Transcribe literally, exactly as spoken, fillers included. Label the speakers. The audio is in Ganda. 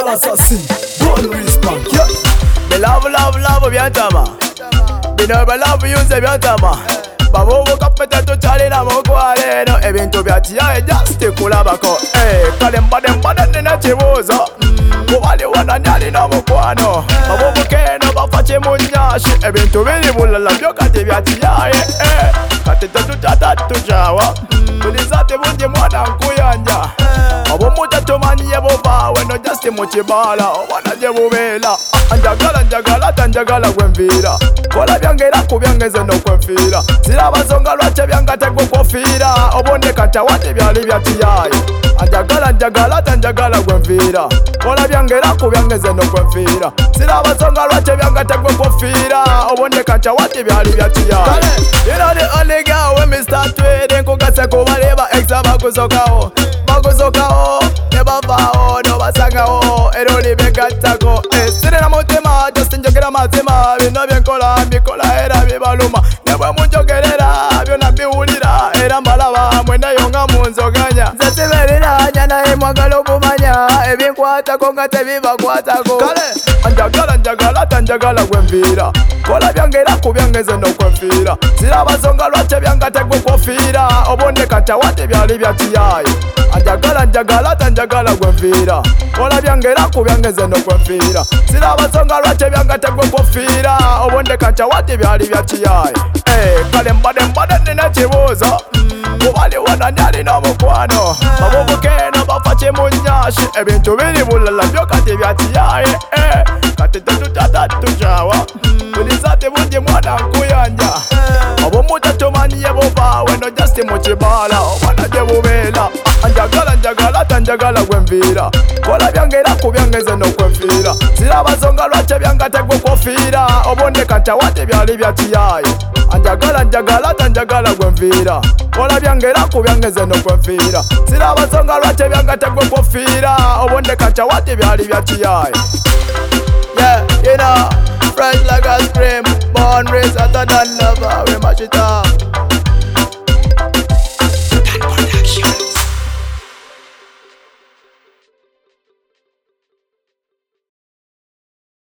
Speaker 1: Metal assassin, don't respond. Yeah.
Speaker 2: Me love, love, love bien tama. Me never love you se bien tama. Babobo kapeta tuchali na mokwale no ebintu byatiya just kulabako. Eh, kalemba demba nene chibuzo. Kubali wana nyali na mokwano. Babobo keno bafache munyashi ebintu bili bulala byokati byatiya eh. Kati tutata tujawa. Tulizate bunje mwana nkuyanja. Abo muta tumaniye bovawe no just muchibala wanaje bubela. Anjagala njagala tanjagala gwemvira. Kola byangera kubyangeze no kwemfira. Sirabazonga lwache byangategwe kofira. Obonde kata wate byali byatiyaye. Anjagala njagala tanjagala gwemvira. Kola byangera kubyangeze no kwemfira. Sirabazonga lwache byangategwe kofira. Obonde kata wate byali byatiyaye. You know the only girl when me start trading kugase kubaleba exa bakuzokao. Bakuzokao neba vao no basangao. Eroli begatako. Eh sire na mutima just njogera mazima. Bino byenkola mbikola era bibaluma. Nebwe munjogerera byona biwulira era mbalaba mwenda yonga munzoganya. Zasiberera nyana emwagala okumanya ebinkwatako nga tebibakwatako. Kale anjagala njagala tanjagala gwemvira. Kola byangera kubyangeze no kwemfira. Sirabazonga lwache byangategwe kofira. Obonde kata wate byali byatiyaye. Anjagala njagala tanjagala gwemvira. Kola byangera kubyangeze no kwemfira. Sirabazonga lwache byangategwe kofira. Obonde kata wate byali byatiyaye. Eh, kalemba demba nene chibuzo. Kubali wana nyali na mokwano. Babobo keno bafache munyashi ebintu bili bulala byokati byatiyaye eh. Kati tutata tujawa. Tulizate bunje mwana nkuyanja. Abo muta tumaniye bovawe no just muchibala wanaje bubela. Anjagala njagala tanjagala gwemvira. Kola byangera kubyangeze no kwemfira. Sirabazonga lwache byangategwe kofira. Obonde kata wate byali byatiyaye. Anjagala njagala tanjagala gwemvira. Kola byangera kubyangeze no kwemfira. Sirabazonga lwache byangategwe kofira. Obonde kata wate byali byatiyaye. Yeah, you know, fresh like a scream, born raised hotter than lover.